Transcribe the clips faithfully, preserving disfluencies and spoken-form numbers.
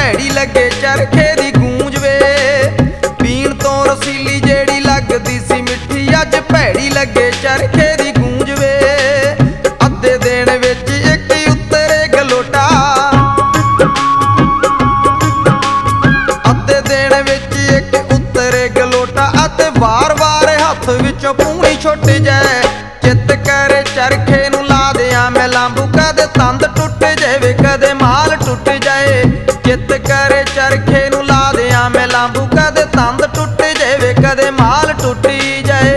भैड़ी लगे चरखे दी गूंज वे। पीण तो रसीली जेड़ी लगदी सी मिठी अज भैड़ी लगे चरखे दी गूंज वे। अद्धे दिन विच इक उत्तरे गलोटा, अद्धे दिन विच इक उत्तरे गलोटा अते वार वार हथ विचों पूणी छुट जाए। चित करे चरखे नूं ला दियां मैं लांबू, कदे तंद टुट जावे कदे माल टुट जाए। चित करे चरखे नूं ला दियां मैं लांबू, कदे तंद टुट जावे कदे माल टुटी जाए।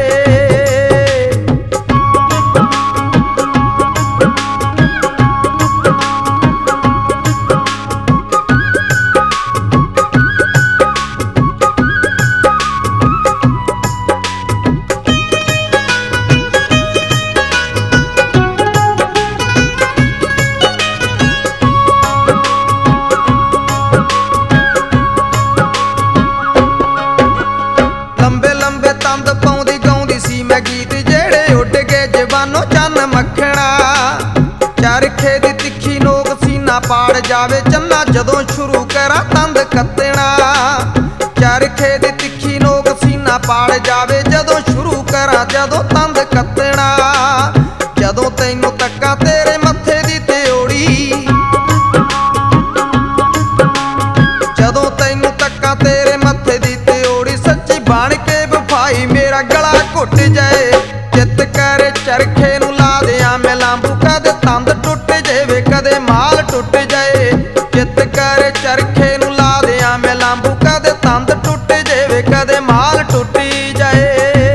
चरखे दी तिखी नोक सीना पाड़ जावे चन्ना जदों शुरू करा तंद कत्तना। चरखे दी तिखी नोक सीना पाड़ जावे जदों शुरू करा जदों तंद कत्तना। जदों तैनूं तक्का तेरे मत्थे दी त्योड़ी, जदों तैनूं तक्का तेरे मत्थे दी त्योड़ी सच्ची बन के वफाई मेरा गला घुट जाए। चित करे चरखे नूं ला दियां मैं लांबू, कदे तंद टुट जावे कदे माल टुट जाए। चित करे चरखे नूं ला दियां मैं लांबू, कदे तंद टुट जावे कदे माल टुटी जाए।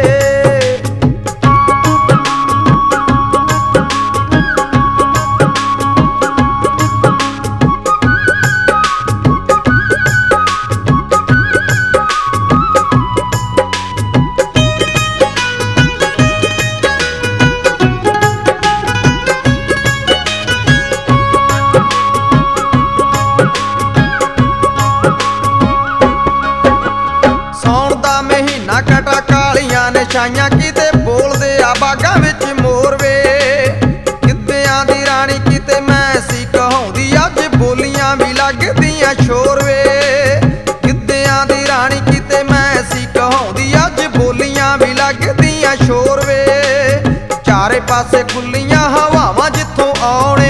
कटा कालियां ने छाइयां किते बोलदे आ बागां विच मोर वे। गिद्धियां दी राणी किते मैं सी कहाउंदी अज बोलियां भी लगदियां शोर वे। गिद्धियां दी राणी किते मैं सी कहाउंदी अज बोलियां भी लगदियां शोर वे। चारे पासे खुलियां हवावां जिथों आउणे,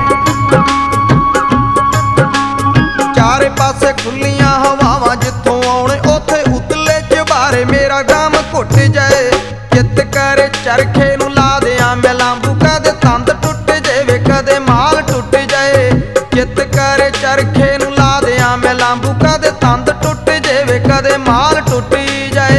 चारे पासे खुलियां हवावां जिथों आउणे ओथे उतले बारे मेरा गम घुट जाए। चित करे चरखे नूं ला दियां मैं लांबू, कदे तंद टुट जावे कदे माल टुट जाए। चित करे चरखे नूं ला दियां मैं लांबू, कदे तंद टुट जावे कदे माल टुटी जाए।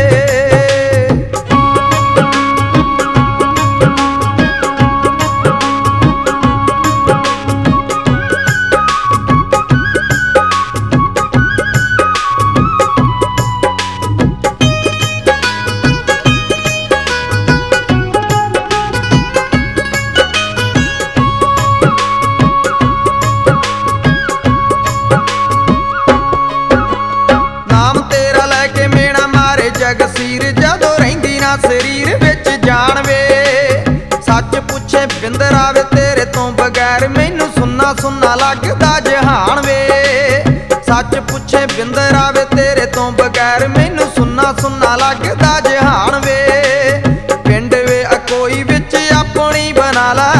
जगसीर जदों रहिंदी ना शरीर विच जान वे। सच पुछे बिंदरा वे तेरे तो बगैर मैनू सुन्ना सुन्ना लगदा जहान वे। सच पुछे बिंदरा वे तेरे तो बगैर मैनू सुन्ना सुन्ना लगदा जहान वे। पिंड वे अकोई विच अपनी बना लै,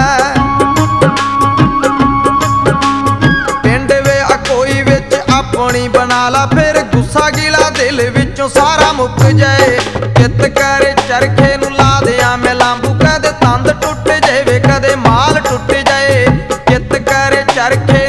पिंड वे अकोई विच अपनी बना ला फिर गुस्सा गिला दिल विचों सारा मुक जाए। चित करे चरखे नूं ला दियां मैं लांबू, कदे तंद टुट जावे कदे माल टुट जाए। चित करे चरखे